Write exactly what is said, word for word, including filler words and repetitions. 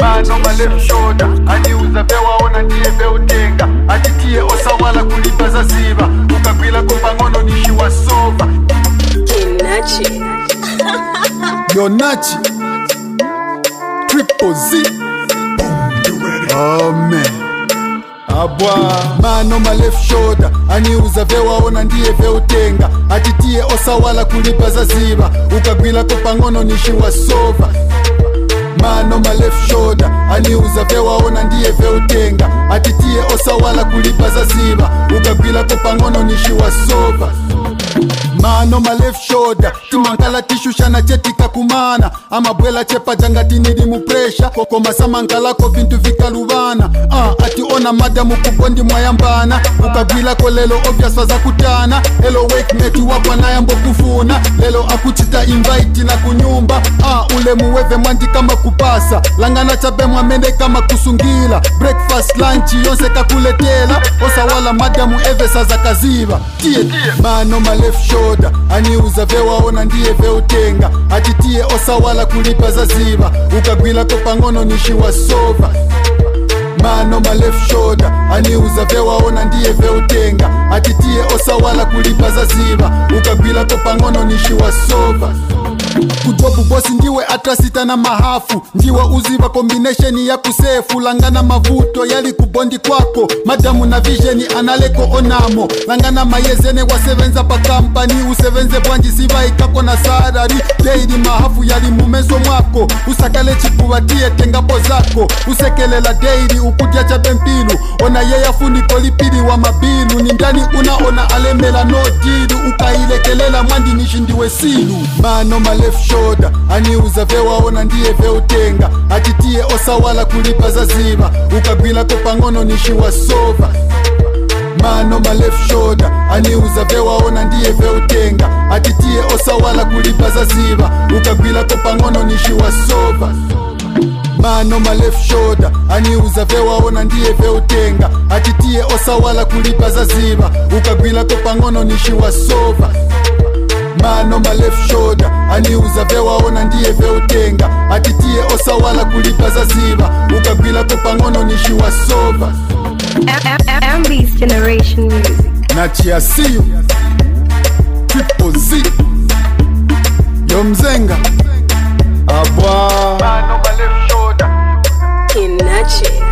mano ma left shoulder aniuza vewaona ndiye veutenga atitie osawala kulipa za ziba ukagwila kombangono nishiwa sova Kenachi Yonachi Triple Z. Oh man. Abwa mano ma left shoulder aniuza vewaona ndiye veutenga atitie osawala kulipa za ziba ukagwila kombangono nishiwa sova mano ma left shoulder aniuza vewaona ndiye veutenga atitie osawala kulipa za ziba ukagwila kombangono nishiwa sova mano ma left shoulder timankala tishushana chetika kumana amabwela chepa jangati nidi mu pressure koko masamankala ko vintu vikalubana ah ati ona madamu kubondi mwayambana ukagwila ko lelo obvious za kutana hello wake mate wapa na yambo kufuna lelo akuchita invite na kunyumba ah ule muweve mwandi kama kupasa langana chabe mwamende kama kusungila breakfast lunch yonse kakuletela osawala madamu eve saza kaziba tie mano ma left shoulder aniuza vewaona ndiye veutenga atitie osawala kulipa za ziba ukagwila kombangono nishiwa sova mano ma left shoulder aniuza vewaona ndiye veutenga atitie osawala kulipa za ziba ukagwila kombangono nishiwa sova kujobu bosi ndiwe atrasita na mahafu ndiwe uziva combination ya kusefu langana mavuto yali kubondi kwako madamu na visioni analeko onamo langana mayezene wasevenza pa kampani usevenze bwanji siva ikako na salary daily mahafu yali mumeso mwako usakale chikuvatie tengapo zako usekelela daily ukudya cha bempilu ona yeya funiko lipili wa mabilu ni ndani unaona alemela no deal ukailekelela mwandi nishindiwe silu mano ma left shoulder aniuza vewaona ndiye veutenga atitie osawala kulipa za ziba ukagwila kombangono nishiwa sova mano ma left shoulder aniuza vewaona ndiye veutenga atitie osawala kulipa za ziba ukagwila kombangono nishiwa sova mano ma left shoulder aniuza vewaona ndiye veutenga atitie osawala kulipa za ziba ukagwila kombangono nishiwa sova mano ma left shoulder aniuza vewaona ndiye veutenga atitie osawala kulipa za ziba ukagwila kombangono nishiwa sova M B's Generation Music na chiasiu Triple Z yo mzenga abwa mano ma left shoulder Kenachi